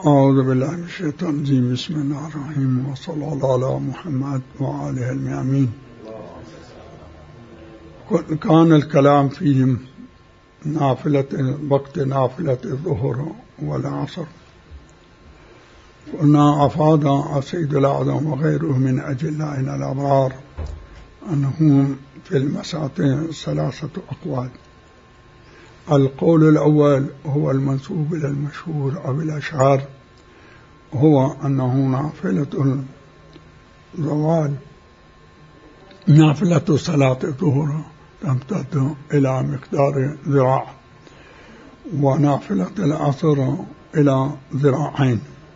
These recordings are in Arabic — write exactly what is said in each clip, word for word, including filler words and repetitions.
أعوذ بالله من الشيطان الرجيم. بسم الله الرحمن الرحيم، وصلى الله على محمد وآله الميامين. كان الكلام في نافلة وقت نافلة الظهر والعصر. قلنا أفاد السيد الأعظم وغيره من أجلائنا الأبرار أنه في المسألة ثلاثة أقوال. القول الأول هو المنسوب إلى المشهور أو الأشعار، هو أنه نافلة الزوال نافلة صلاة الظهر تمتد إلى مقدار ذراع، ونافلة العصر إلى ذراعين.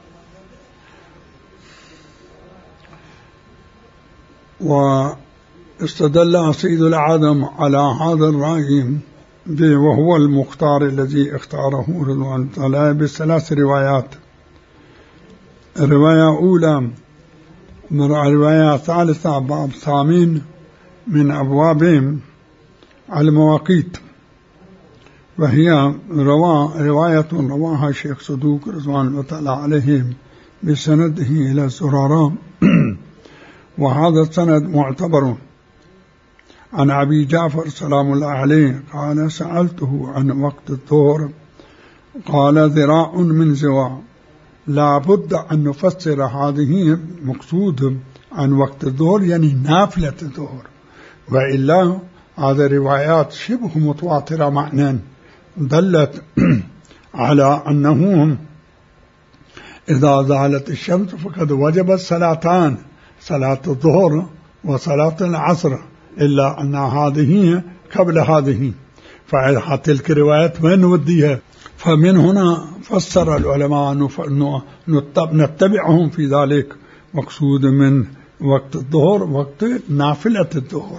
واستدل سيد الأعظم على هذا الرأي وهو المختار الذي اختاره رضوان الله بثلاث روايات. الرواية الأولى رواية ثالثة باب ثامن من أبواب المواقيت، وهي رواية رواها الشيخ صدوق رضوان الله عليه بسنده إلى زرارة، وهذا السند معتبر. عن أبي جعفر سلام الله عليه قال: سألته عن وقت الظهر قال: ذراع من زواع. لا بد أن نفسر هذه مقصود عن وقت الظهر يعني نافلة الظهر، وإلا هذه روايات شبه متواترة معنى دلت على أنه إذا زالت الشمس فقد وجبت صلاتان، صلاة الظهر وصلاة العصر، إلا أن هذه قبل هذه، فتلك الروايات وين نوديها؟ فمن هنا فسر العلماء نتبعهم في ذلك، مقصود من وقت الظهر وقت نافلة الظهر.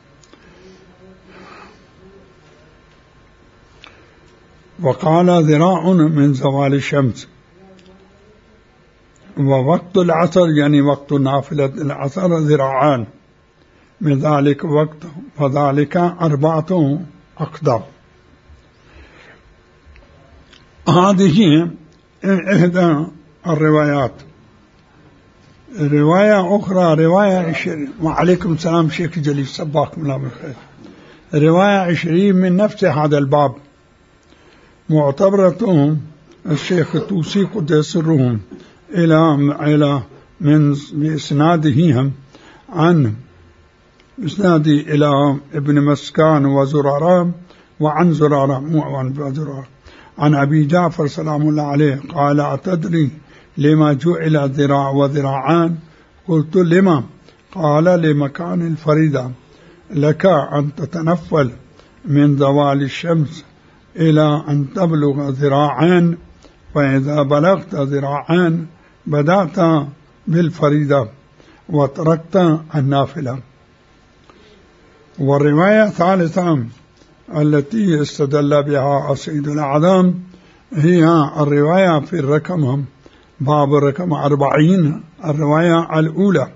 وقال: ذراع من زوال الشمس. ووقت العصر يعني وقت نافلة العصر ذراعان من ذلك وقت، فذلك أربعة أقدام. هذه إحدى الروايات. رواية أخرى رواية عشرين، وعليكم السلام شيخ جليل سباكم الله بالخير. رواية عشرين من نفس هذا الباب معتبرة الشيخ توسي قدس سرهم إلى إلى من بإسنادهم عن إسنادي إلى ابن مسكان وزرارة، وعن زرارة مو عن زرارة عن أبي جعفر سلام الله عليه قال: أتدري لما جعل ذراع وذراعان؟ قلت: لما؟ قال: لمكان الفريضة، لك أن تتنفل من زوال الشمس إلى أن تبلغ ذراعان، فإذا بلغت ذراعان بدأت بالفريضة وتركت النافلة. والرواية الثالثة التي استدل بها السيد الأعظم هي الرواية في الرقم باب الرقم أربعين، الرواية الأولى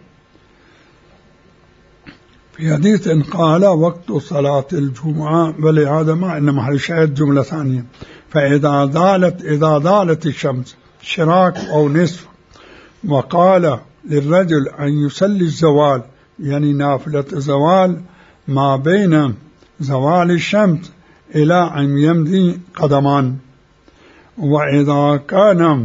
في حديث قال: وقت صلاة الجمعة، بل هذا ما إنما هي شاهد جملة ثانية. فإذا ذالت إذا ذالت الشمس شراك أو نصف، وقال للرجل أن يصلي الزوال يعني نافلة الزوال ما بين زوال الشمس إلى أن يمضي قدمان. وإذا كان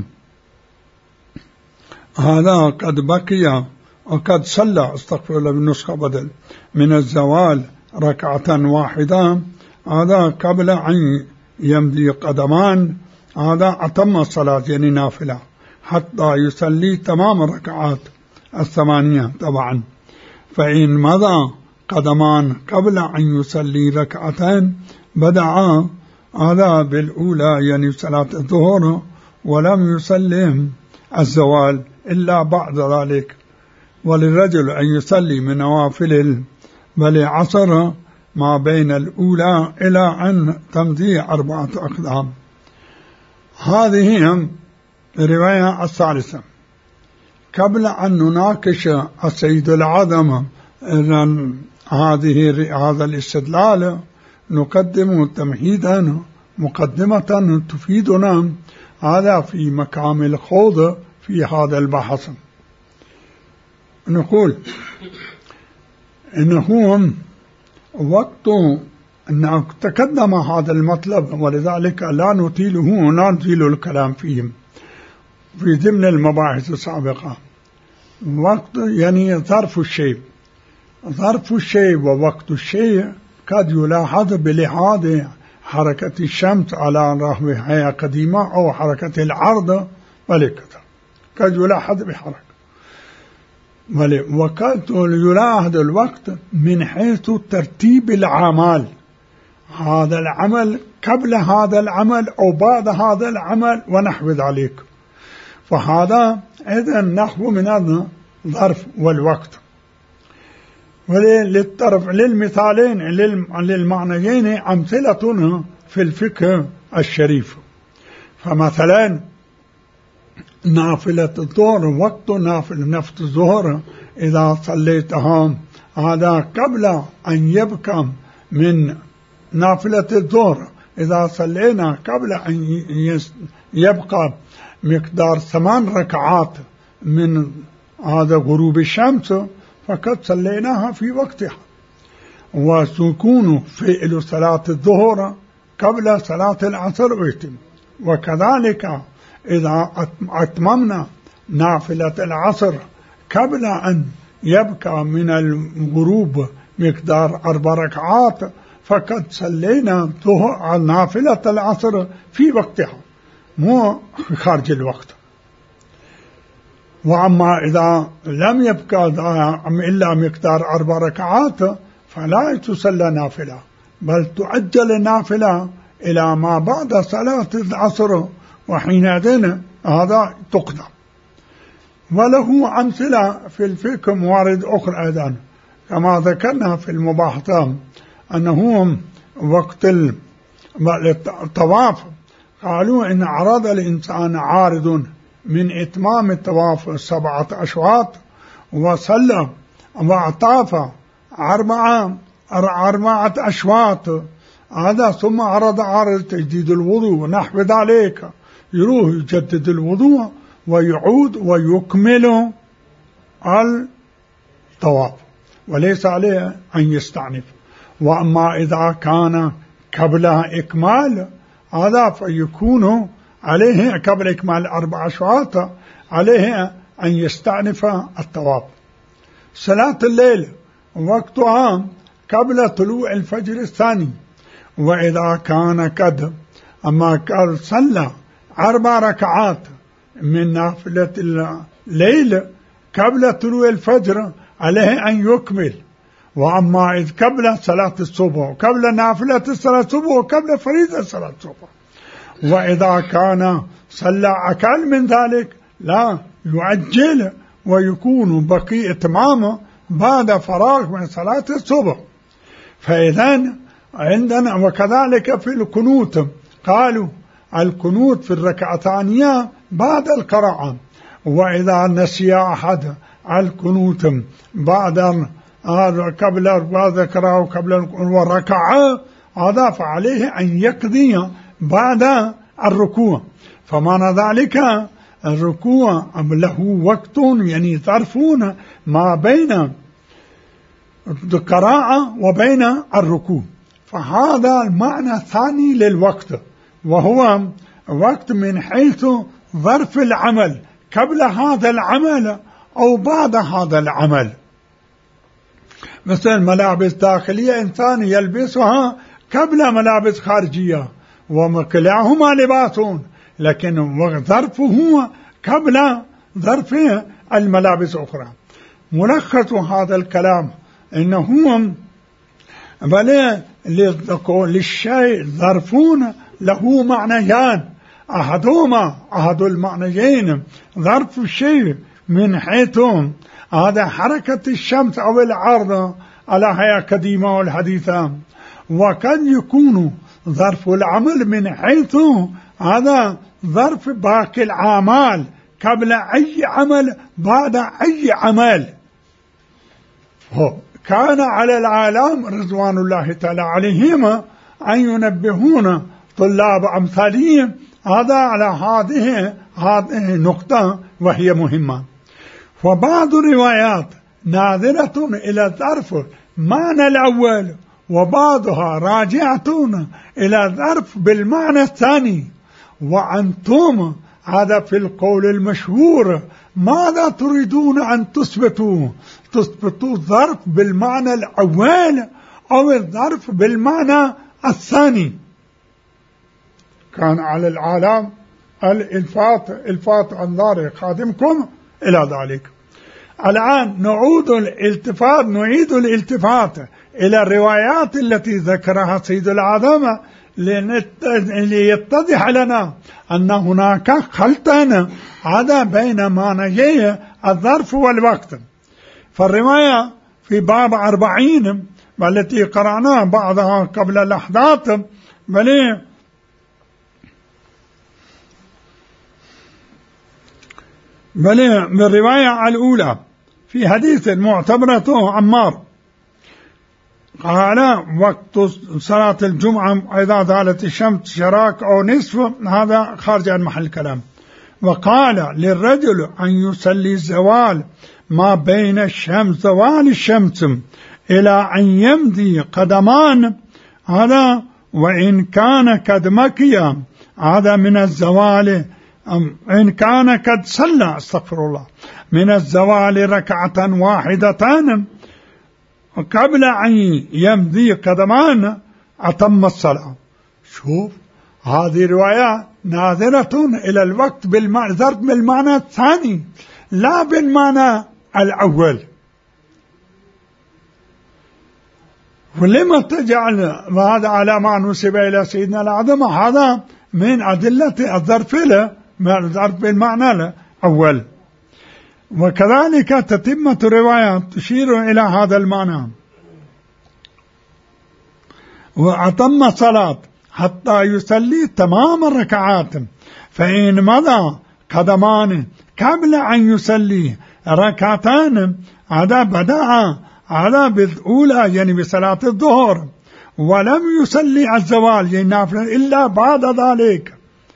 هذا قد بقي وقد صلى استغفر الله بالنسخة بدل من الزوال ركعة واحدة، هذا قبل أن يمضي قدمان، هذا أتم الصلاة يعني نافلة حتى يصلي تمام الركعات الثمانية طبعا. فإن مضى قدمان قبل أن يصلي ركعتين بدأ هذا بالأولى يعني صلاة الظهر، ولم يسلم الزوال إلا بعد ذلك. وللرجل أن يصلي من نوافل بل عصر ما بين الأولى إلى أن تمضي أربعة أقدام. هذه الرواية الثالثة. قبل أن نناقش السيد الأعظم هذه هذا الاستدلال نقدم تمهيدا مقدمة تفيدنا هذا في مقام الخوض في هذا البحث. نقول إنه وقت أن تقدم هذا المطلب، ولذلك لا نطيله ولا نطيل الكلام فيه في ضمن المباحث السابقة. وقت يعني ظرف الشيء، ظرف الشيء ووقت الشيء قد يلاحظ بلحاظ حركة الشمس على رغم هيئة قديمة أو حركة العرض ولكذا، قد يلاحظ بحركة. وقد يلاحظ الوقت من حيث ترتيب الأعمال، هذا العمل قبل هذا العمل أو بعد هذا العمل ونحو ذلك. فهذا إذن نحو من الظرف والوقت. وللطرف للمثالين للمعنيين أمثلة في الفقه الشريف. فمثلا نافلة الظهر، وقت نافلة نفس الظهر إذا صليتها هذا قبل أن يبقى من نافلة الظهر، إذا صلينا قبل أن يبقى مقدار ثمان ركعات من هذا غروب الشمس فقد صليناها في وقتها. وسكون فعل صلاة الظهر قبل صلاة العصر ويتم. وكذلك إذا أتممنا نافلة العصر قبل أن يبقى من الغروب مقدار أربع ركعات فقد صلينا نافلة العصر في وقتها مو خارج الوقت. وأما إذا لم يبقى إلا مقدار أربع ركعات فلا تصلى نافلة، بل تعجل النافلة إلى ما بعد صلاة العصر، وحينئذ هذا تقدم. وله أمثلة في الفقه موارد أخرى أيضا كما ذكرنا في المباحثة، أنه وقت الطواف قالوا إن عرض الإنسان عارض من إتمام الطواف سبعة أشواط وصلى وأطاف أربعة أربعة أشواط، هذا ثم عرض عارض تجديد الوضوء ونحو ذلك، يروح يجدد الوضوء ويعود ويكمل الطواف وليس عليه أن يستعنف. وأما إذا كان قبل إكمال هذا فيكون عليه قبل إكمال أربع أشواط عليه أن يستعنف الطواف. صلاة الليل وقتها قبل طلوع الفجر الثاني، وإذا كان قد أما قد صلى أربع ركعات من نافلة الليل قبل طلوع الفجر عليه أن يكمل. وأما إذ قبل صلاة الصبح قبل نافلة صلاة الصبح وقبل فريضة صلاة الصبح، وإذا كان صلى أقل من ذلك لا يعجل ويكون بقي إتمامه بعد فراغ من صلاة الصبح. فإذا عندنا وكذلك في القنوت قالوا القنوت في الركعة الثانية بعد القراءة، وإذا نسي أحد القنوت بعد قبل بعد القراءة وقبل وركعة هذا فعليه أن يقضي بعد الركوع. فمعنى ذلك الركوع له وقت يعني ظرفون ما بين القراءة وبين الركوع. فهذا المعنى الثاني للوقت، وهو وقت من حيث ظرف العمل قبل هذا العمل أو بعد هذا العمل. مثل ملابس داخلية إنسان يلبسها قبل ملابس خارجية وكلاهما لباسون، لكن ظرفه قبل ظرف الملابس أخرى. ملخص هذا الكلام إنه بل للشيء ظرفون له معنيان، أحدهما أحد المعنيين ظرف الشيء من حيث هذا حركة الشمس أو العرض على هيئة قديمة والحديثة، وقد يكون ظرف العمل من حيث هذا ظرف باقي الأعمال قبل أي عمل بعد أي عمل. كان على العالم رضوان الله تعالى عليهم أن ينبهون طلاب أمثالهم هذا على هذه هذه نقطة وهي مهمة. وبعض الروايات ناظرة إلى الظرف معنى الأول، وبعضها راجعة إلى الظرف بالمعنى الثاني. وأنتم هذا في القول المشهور ماذا تريدون أن تثبتوا؟ تثبتوا الظرف بالمعنى الأول أو الظرف بالمعنى الثاني؟ كان على العالم الإلفات إلفات أنظار خادمكم إلى ذلك. الآن نعود الالتفات نعيد الالتفات إلى الروايات التي ذكرها سيد العظم ليتضح لنا أن هناك خلطا هذا بين معنيي الظرف والوقت. فالرواية في باب أربعين والتي قرأناها بعضها قبل لحظات بل بل بالرواية الأولى في حديث معتبرته عمار قال وقت صلاة الجمعة إذا زالت الشمس شراك أو نصف، هذا خارج عن محل الكلام. وقال للرجل أن يصلي الزوال ما بين الشمس زوال الشمس إلى أن يمضي قدمان، هذا وإن كان قد مكي هذا من الزوال، إن كان قد صلى استغفر الله من الزوال ركعة واحدة قبل أن يمضي قدمان أتم الصلاة. شوف هذه رواية ناظرة إلى الوقت بالمعنى بالمعنى الثاني لا بالمعنى الأول. ولما تجعل هذا على ما نسب إلى سيدنا العظم؟ هذا من أدلة الظرف له من الظرف بالمعنى الأول. وكذلك تتمة رواية تشير إلى هذا المعنى. وأتم صلاة حتى يصلي تمام الركعات، فإن مضى قدمان قبل أن يصلي ركعتان هذا بدأ هذا بالأولى يعني بصلاة الظهر، ولم يصلي الزوال يعني نافلة إلا بعد ذلك.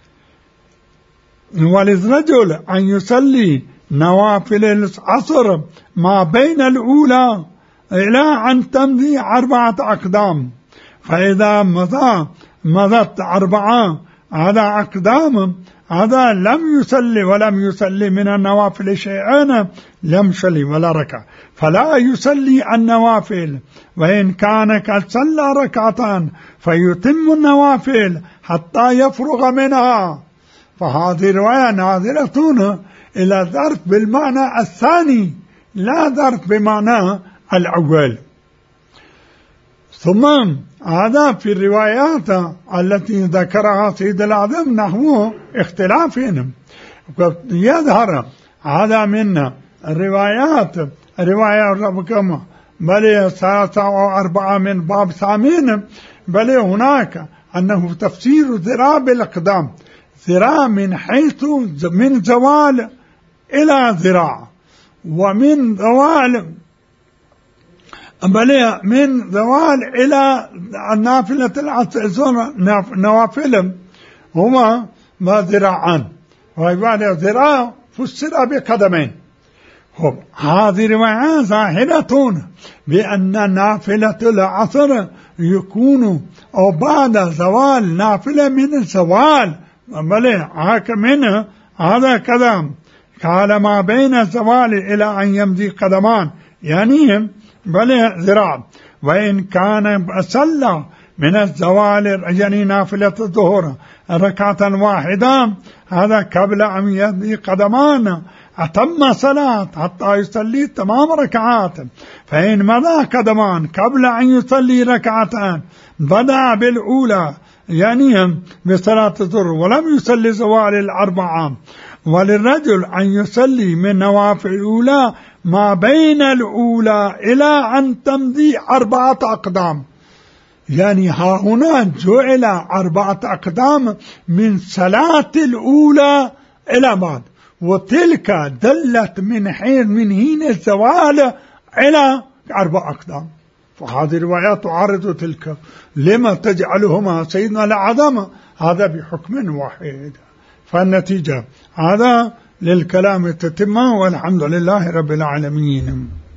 وللرجل أن يصلي نوافل العصر ما بين الأولى إلى أن تمضي أربعة أقدام، فإذا مضى مضت أربعة هذا أقدام هذا لم يصلي ولم يصلي من النوافل شيئا، لم يصلي ولا ركع، فلا يصلي النوافل. وإن كان قد صلى ركعتان فيتم النوافل حتى يفرغ منها. فهذه رواية ناظرة إلى ظرف بالمعنى الثاني لا ظرف بمعنى الأول. ثم هذا في الروايات التي ذكرها سيد العظم نحو اختلافهم يظهر هذا من الروايات رواية ربكم بل ثلاثة أو أربعة من باب ثامن، بل هناك أنه تفسير ذراع بالأقدام، ذراع من حيث من زوال إلى ذراع، ومن زوال بل من زوال إلى النافلة العصر نوافل هما ما ذراعان، وعبادة ذراع فسر بقدمين. هذه رواية ظاهرة بأن نافلة العصر يكون أو بعد زوال نافلة من الزوال، بل هاك منه هذا كلام قال ما بين الزوال إلى أن يمضي قدمان يعني بل ذراع. وإن كان صلى من الزوال يعني نافلة الظهر ركعة واحدة هذا قبل أن يمضي قدمان أتم صلاة حتى يصلي تمام ركعات. فإن مضى قدمان قبل أن يصلي ركعتان بدأ بالأولى يعني بصلاة الظهر ولم يصلي زوال الأربعة. وللرجل أن يصلي من نوافل الأولى ما بين الأولى إلى أن تمضي أربعة أقدام، يعني ها هنا جعل أربعة أقدام من صلاة الأولى إلى بعد، وتلك دلت من حين من حين الزوال إلى أربع أقدام. فهذه الروايات تعارض تلك. لما تجعلهما سيدنا العظمة؟ هذا بحكم واحد. فالنتيجة هذا للكلام تتمة، والحمد لله رب العالمين.